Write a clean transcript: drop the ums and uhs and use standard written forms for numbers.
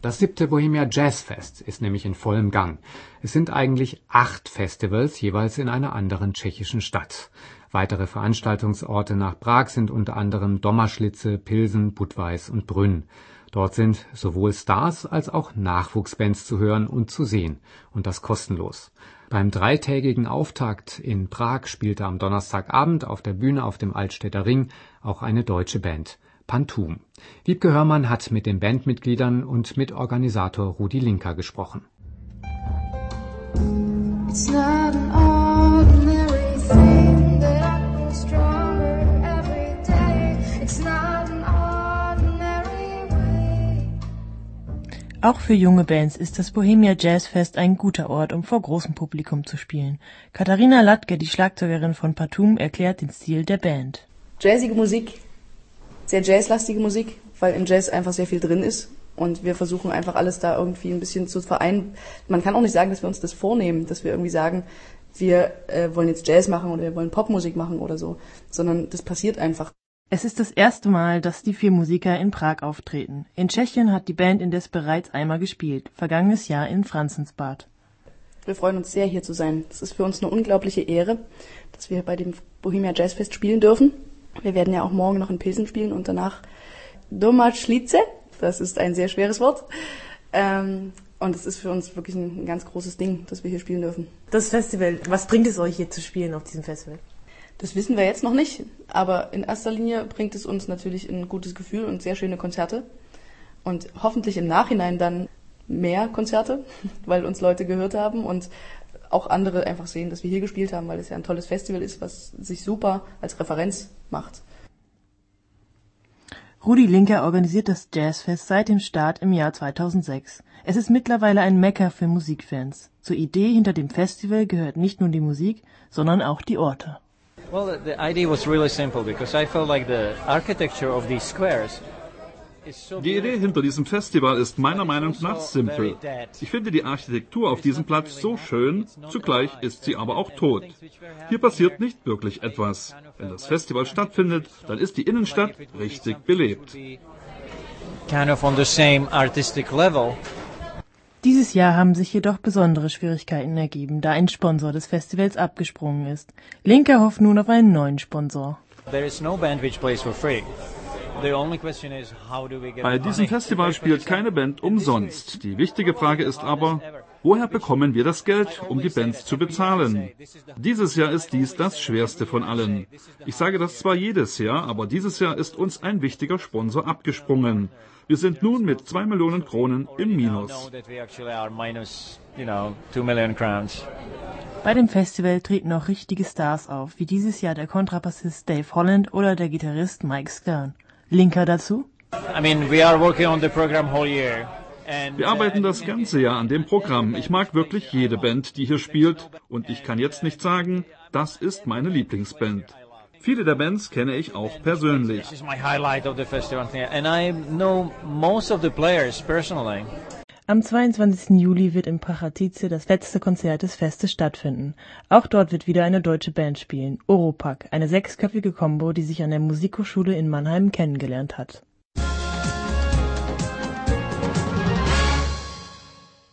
Das 7. Bohemia Jazz Fest ist nämlich in vollem Gang. Es sind eigentlich 8 Festivals, jeweils in einer anderen tschechischen Stadt. Weitere Veranstaltungsorte nach Prag sind unter anderem Dommerschlitze, Pilsen, Budweis und Brünn. Dort sind sowohl Stars als auch Nachwuchsbands zu hören und zu sehen. Und das kostenlos. Beim 3-tägigen Auftakt in Prag spielte am Donnerstagabend auf der Bühne auf dem Altstädter Ring auch eine deutsche Band. Pantum. Wiebke Hörmann hat mit den Bandmitgliedern und mit Organisator Rudi Linker gesprochen. It's not an ordinary thing that I grow stronger every day. It's not an ordinary way. Auch für junge Bands ist das Bohemia Jazz Fest ein guter Ort, um vor großem Publikum zu spielen. Katharina Latke, die Schlagzeugerin von Pantum, erklärt den Stil der Band. Jazzige Musik, sehr jazzlastige Musik, weil im Jazz einfach sehr viel drin ist und wir versuchen einfach alles da irgendwie ein bisschen zu vereinen. Man kann auch nicht sagen, dass wir uns das vornehmen, dass wir irgendwie sagen, wir wollen jetzt Jazz machen oder wir wollen Popmusik machen oder so, sondern das passiert einfach. Es ist das erste Mal, dass die 4 Musiker in Prag auftreten. In Tschechien hat die Band indes bereits einmal gespielt, vergangenes Jahr in Franzensbad. Wir freuen uns sehr, hier zu sein. Es ist für uns eine unglaubliche Ehre, dass wir bei dem Bohemia Jazz Fest spielen dürfen. Wir werden ja auch morgen noch in Pilsen spielen und danach Dommerschlitze. Das ist ein sehr schweres Wort. Und es ist für uns wirklich ein ganz großes Ding, dass wir hier spielen dürfen. Das Festival, was bringt es euch hier zu spielen auf diesem Festival? Das wissen wir jetzt noch nicht, aber in erster Linie bringt es uns natürlich ein gutes Gefühl und sehr schöne Konzerte. Und hoffentlich im Nachhinein dann mehr Konzerte, weil uns Leute gehört haben und auch andere einfach sehen, dass wir hier gespielt haben, weil es ja ein tolles Festival ist, was sich super als Referenz macht. Rudi Linker organisiert das Jazzfest seit dem Start im Jahr 2006. Es ist mittlerweile ein Mekka für Musikfans. Zur Idee hinter dem Festival gehört nicht nur die Musik, sondern auch die Orte. Well, the idea was really simple because I felt like the architecture of these squares. Die Idee hinter diesem Festival ist meiner Meinung nach simpel. Ich finde die Architektur auf diesem Platz so schön, zugleich ist sie aber auch tot. Hier passiert nicht wirklich etwas. Wenn das Festival stattfindet, dann ist die Innenstadt richtig belebt. Kind of on the same artistic level. Dieses Jahr haben sich jedoch besondere Schwierigkeiten ergeben, da ein Sponsor des Festivals abgesprungen ist. Linker hofft nun auf einen neuen Sponsor. There is no band which plays for free. Bei diesem Festival spielt keine Band umsonst. Die wichtige Frage ist aber, woher bekommen wir das Geld, um die Bands zu bezahlen? Dieses Jahr ist dies das schwerste von allen. Ich sage das zwar jedes Jahr, aber dieses Jahr ist uns ein wichtiger Sponsor abgesprungen. Wir sind nun mit 2 Millionen Kronen im Minus. Bei dem Festival treten auch richtige Stars auf, wie dieses Jahr der Kontrabassist Dave Holland oder der Gitarrist Mike Stern. Linker dazu? Wir arbeiten das ganze Jahr an dem Programm. Ich mag wirklich jede Band, die hier spielt. Und ich kann jetzt nicht sagen, das ist meine Lieblingsband. Viele der Bands kenne ich auch persönlich. Am 22. Juli wird im Prachatice das letzte Konzert des Festes stattfinden. Auch dort wird wieder eine deutsche Band spielen, Oropack, eine 6-köpfige Combo, die sich an der Musikhochschule in Mannheim kennengelernt hat.